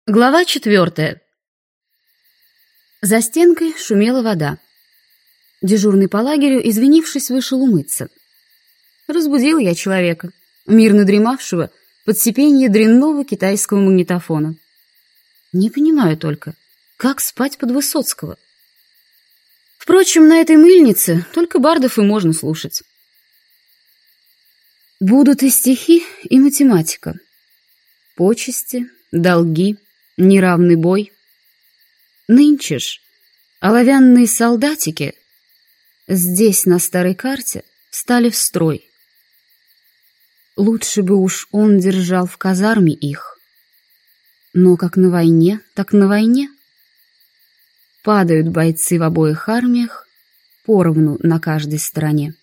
Глава 4. За стенкой шумела вода. Дежурный по лагерю, извинившись, вышел умыться. Разбудил я человека, мирно дремавшего под сипенье дрянного китайского магнитофона. Не понимаю только, как спать под Высоцкого. Впрочем, на этой мыльнице только бардов и можно слушать. Будут и стихи, и математика. Почести, долги, неравный бой. Нынче ж оловянные солдатики здесь, на старой карте, стали в строй. Лучше бы уж он держал в казарме их. Но как на войне, так на войне. Падают бойцы в обоих армиях, поровну на каждой стороне.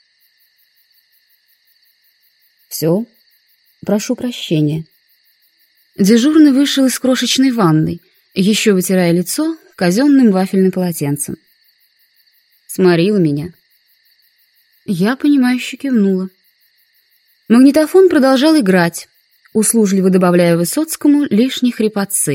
Все, прошу прощения. Дежурный вышел из крошечной ванной, еще вытирая лицо казенным вафельным полотенцем. Сморила меня. Я, понимающе кивнула. Магнитофон продолжал играть, услужливо добавляя Высоцкому лишние хрипотцы.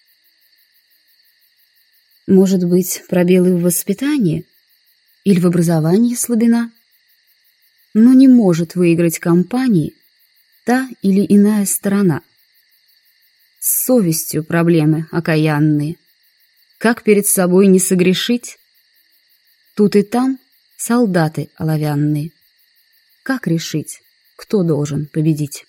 Может быть, пробелы в воспитании или в образовании слабина? Но не может выиграть кампании та или иная сторона. С совестью проблемы окаянные. Как перед собой не согрешить? Тут и там солдаты оловянные. Как решить, кто должен победить?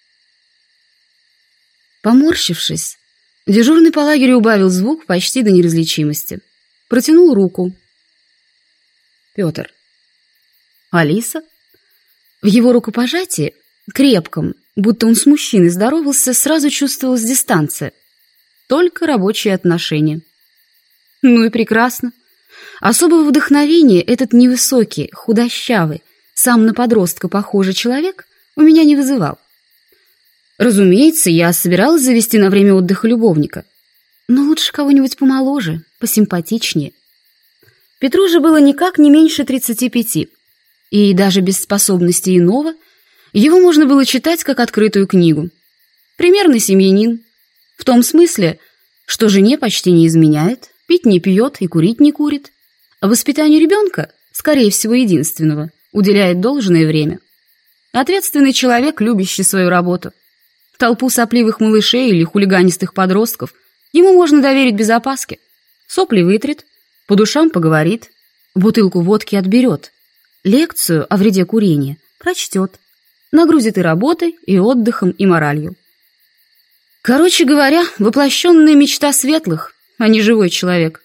Поморщившись, дежурный по лагерю убавил звук почти до неразличимости. Протянул руку. Петр. Алиса? В его рукопожатии, крепком, будто он с мужчиной здоровался, сразу чувствовалась дистанция. Только рабочие отношения. Ну и прекрасно. Особого вдохновения этот невысокий, худощавый, сам на подростка похожий человек у меня не вызывал. Разумеется, я собиралась завести на время отдыха любовника. Но лучше кого-нибудь помоложе, посимпатичнее. Петру же было никак не меньше 35. И даже без способностей иного его можно было читать как открытую книгу. Примерный семьянин. В том смысле, что жене почти не изменяет, пить не пьет и курить не курит. А воспитанию ребенка, скорее всего единственного, уделяет должное время. Ответственный человек, любящий свою работу. Толпу сопливых малышей или хулиганистых подростков ему можно доверить без опаски. Сопли вытрет, по душам поговорит, бутылку водки отберет, лекцию о вреде курения прочтет, нагрузит и работой, и отдыхом, и моралью. Короче говоря, воплощенная мечта светлых, а не живой человек.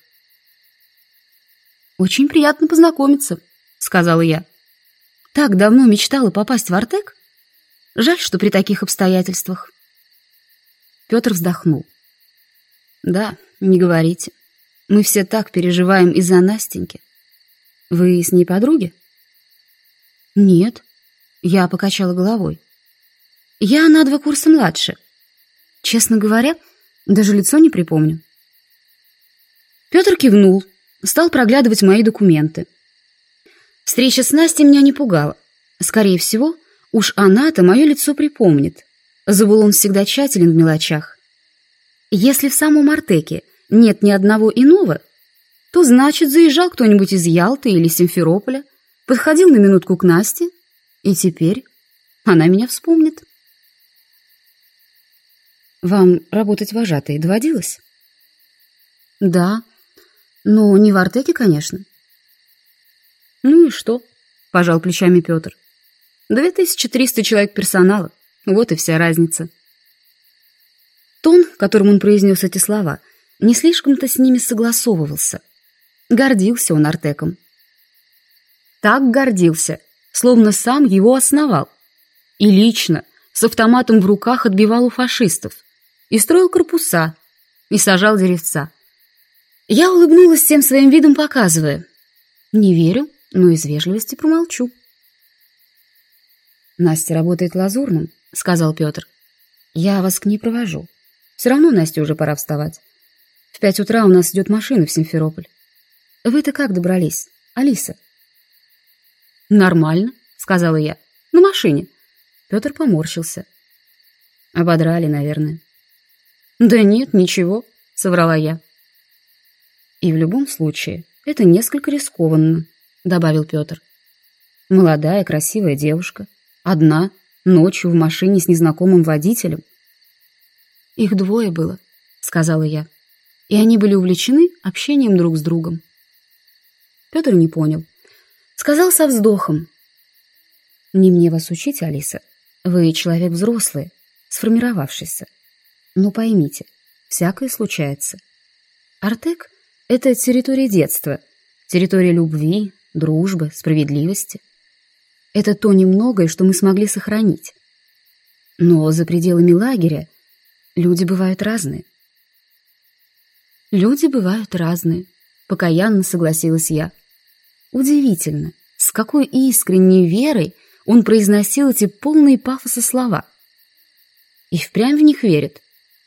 «Очень приятно познакомиться», — сказала я. «Так давно мечтала попасть в Артек. Жаль, что при таких обстоятельствах». Петр вздохнул. «Да, не говорите. Мы все так переживаем из-за Настеньки. Вы с ней подруги?» «Нет», — я покачала головой. «Я на 2 курса младше. Честно говоря, даже лицо не припомню». Петр кивнул, стал проглядывать мои документы. Встреча с Настей меня не пугала. Скорее всего, уж она-то мое лицо припомнит. Забыл он всегда тщателен в мелочах. Если в самом Артеке нет ни одного иного, то значит, заезжал кто-нибудь из Ялты или Симферополя, подходил на минутку к Насте, и теперь она меня вспомнит. «Вам работать вожатой доводилось?» «Да, но не в Артеке, конечно». «Ну и что?» — пожал плечами Петр. 2300 человек персонала, вот и вся разница». Тон, которым он произнес эти слова, не слишком-то с ними согласовывался. Гордился он Артеком. Так гордился, словно сам его основал. И лично, с автоматом в руках отбивал у фашистов. И строил корпуса, и сажал деревца. Я улыбнулась всем своим видом, показывая. Не верю, но из вежливости промолчу. «Настя работает лазурным», — сказал Петр. «Я вас к ней провожу. Все равно Насте уже пора вставать. В 5 утра у нас идет машина в Симферополь. Вы-то как добрались, Алиса?» «Нормально», — сказала я. «На машине». Петр поморщился. «Ободрали, наверное». «Да нет, ничего», — соврала я. «И в любом случае это несколько рискованно», — добавил Петр. «Молодая, красивая девушка, одна, ночью в машине с незнакомым водителем». «Их двое было», — сказала я, «и они были увлечены общением друг с другом». Петр не понял. Сказал со вздохом: «Не мне вас учить, Алиса. Вы человек взрослый, сформировавшийся. Но поймите, всякое случается. Артек — это территория детства, территория любви, дружбы, справедливости. Это то немногое, что мы смогли сохранить. Но за пределами лагеря люди бывают разные». «Люди бывают разные», — покаянно согласилась я. Удивительно, с какой искренней верой он произносил эти полные пафоса слова. И впрямь в них верит.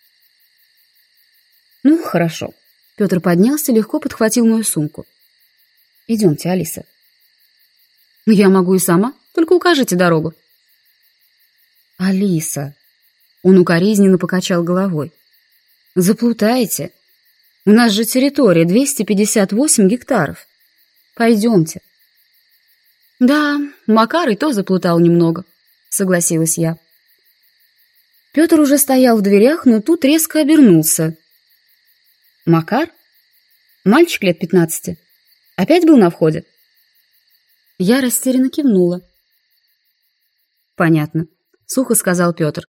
«Ну, хорошо». Петр поднялся, легко подхватил мою сумку. «Идемте, Алиса». «Я могу и сама, только укажите дорогу». «Алиса», — он укоризненно покачал головой, — «заплутаете. У нас же территория 258 гектаров. Пойдемте». «Да, Макар и то заплутал немного», — согласилась я. Петр уже стоял в дверях, но тут резко обернулся. «Макар? Мальчик лет 15. Опять был на входе?» Я растерянно кивнула. «Понятно», — сухо сказал Петр.